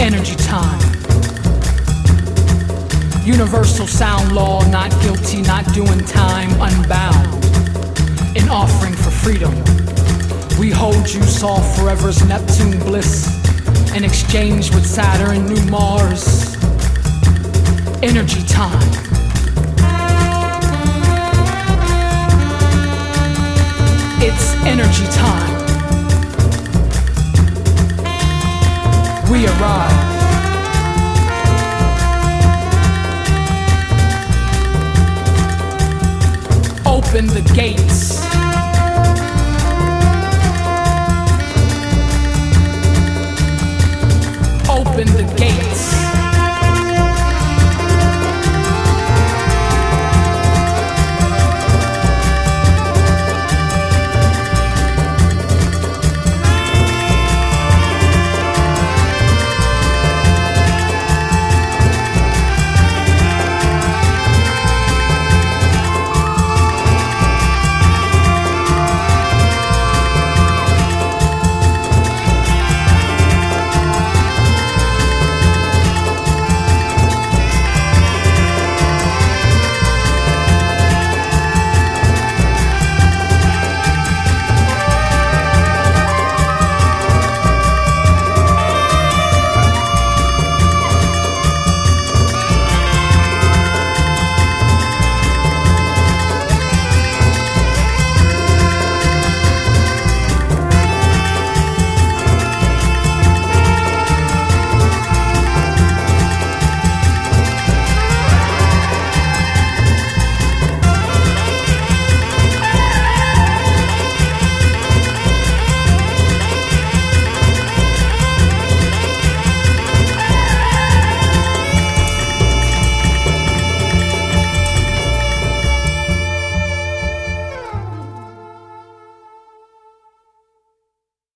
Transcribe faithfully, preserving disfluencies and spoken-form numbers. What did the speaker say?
Energy time. Universal sound law, not guilty, not doing time, unbound. An offering for freedom. We hold you, soft forever's Neptune bliss. In exchange with Saturn, new Mars. Energy time. It's energy time. We arrive. Open the gates.